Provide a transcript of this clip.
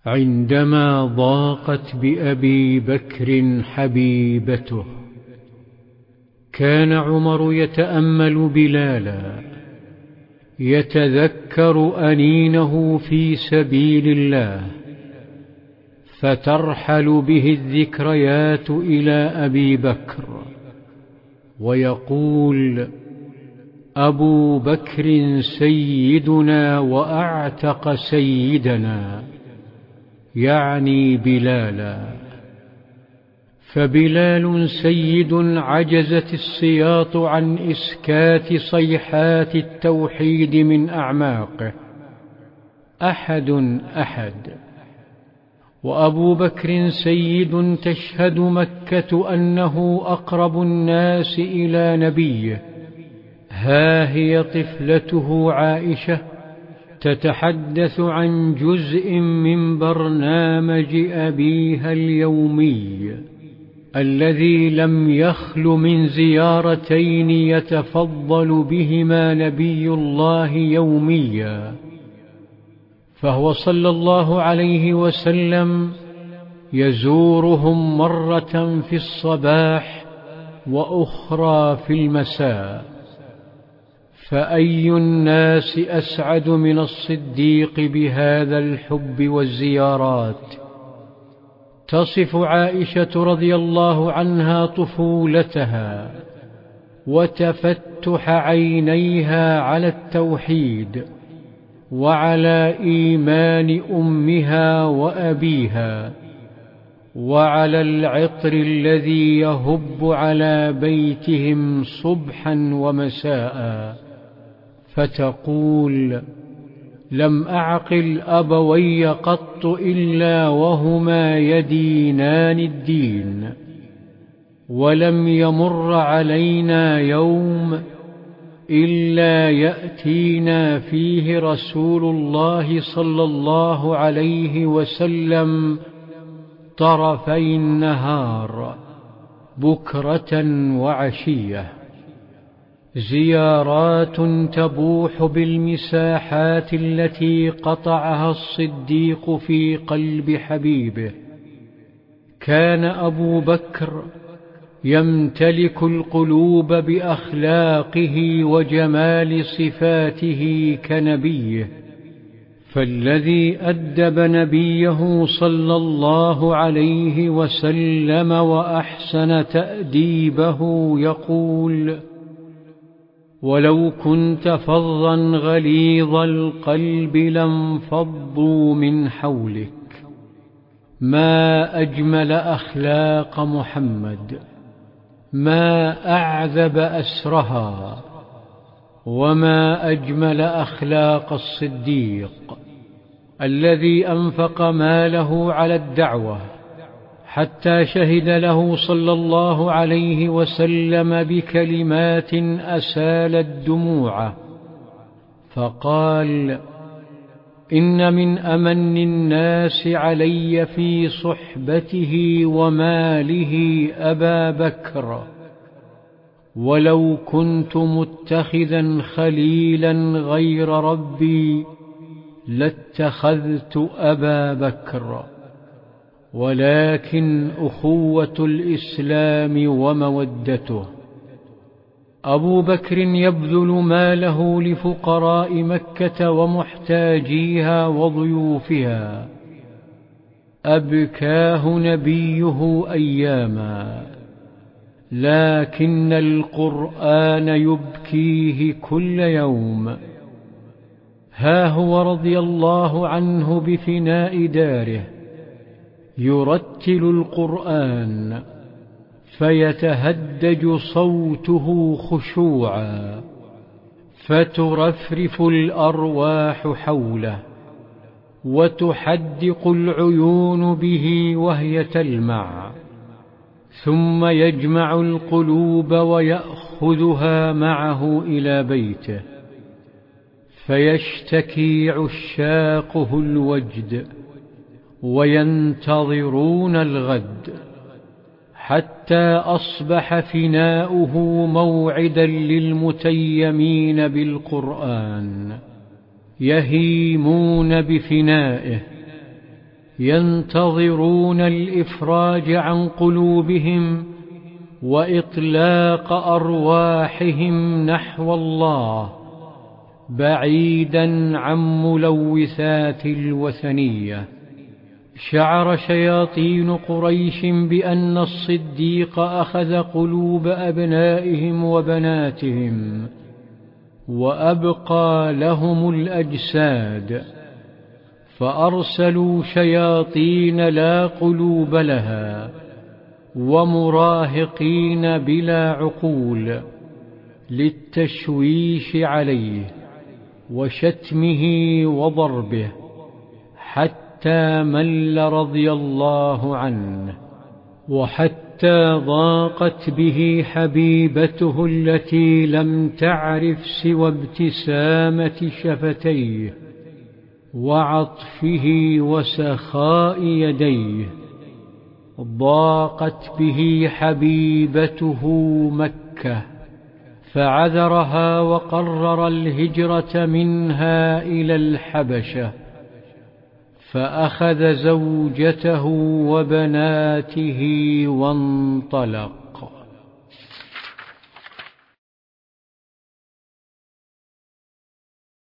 عندما ضاقت بأبي بكر حبيبته، كان عمر يتأمل بلالا يتذكر أنينه في سبيل الله، فترحل به الذكريات إلى أبي بكر ويقول: أبو بكر سيدنا وأعتق سيدنا، يعني بلالا. فبلال سيد عجزت السياط عن إسكات صيحات التوحيد من أعماقه، أحد أحد. وأبو بكر سيد تشهد مكة أنه أقرب الناس إلى نبيه، ها هي طفلته عائشة تتحدث عن جزء من برنامج أبيها اليومي الذي لم يخل من زيارتين يتفضل بهما نبي الله يوميا، فهو صلى الله عليه وسلم يزورهم مرة في الصباح وأخرى في المساء. فأي الناس أسعد من الصديق بهذا الحب والزيارات؟ تصف عائشة رضي الله عنها طفولتها وتفتح عينيها على التوحيد وعلى إيمان أمها وأبيها وعلى العطر الذي يهب على بيتهم صبحا ومساء، فتقول: لم أعقل أبوي قط إلا وهما يدينان الدين، ولم يمر علينا يوم إلا يأتينا فيه رسول الله صلى الله عليه وسلم طرفي النهار بكرة وعشية، زيارات تبوح بالمساحات التي قطعها الصديق في قلب حبيبه. كان أبو بكر يمتلك القلوب بأخلاقه وجمال صفاته كنبيه، فالذي أدب نبيه صلى الله عليه وسلم وأحسن تأديبه يقول: ولو كنت فظا غليظ القلب لانفضوا من حولك. ما أجمل أخلاق محمد، ما أعذب أسرها، وما أجمل أخلاق الصديق الذي أنفق ماله على الدعوة حتى شهد له صلى الله عليه وسلم بكلمات أسالت دموعه، فقال: إن من أمن الناس علي في صحبته وماله أبا بكر، ولو كنت متخذا خليلا غير ربي لاتخذت أبا بكر، ولكن أخوة الإسلام ومودته. أبو بكر يبذل ماله لفقراء مكة ومحتاجيها وضيوفها، أبكاه نبيه أياما، لكن القرآن يبكيه كل يوم. ها هو رضي الله عنه بفناء داره يرتل القرآن فيتهدج صوته خشوعا، فترفرف الأرواح حوله وتحدق العيون به وهي تلمع، ثم يجمع القلوب ويأخذها معه إلى بيته، فيشتكي عشاقه الوجد وينتظرون الغد، حتى أصبح فناؤه موعدا للمتيمين بالقرآن يهيمون بفنائه، ينتظرون الإفراج عن قلوبهم وإطلاق أرواحهم نحو الله، بعيدا عن ملوثات الوثنية. شعر شياطين قريش بأن الصديق أخذ قلوب أبنائهم وبناتهم وأبقى لهم الأجساد، فأرسلوا شياطين لا قلوب لها ومراهقين بلا عقول للتشويش عليه وشتمه وضربه، حتى مل رضي الله عنه، وحتى ضاقت به حبيبته التي لم تعرف سوى ابتسامة شفتيه وعطفه وسخاء يديه. ضاقت به حبيبته مكة، فعذرها وقرر الهجرة منها إلى الحبشة، فأخذ زوجته وبناته وانطلق.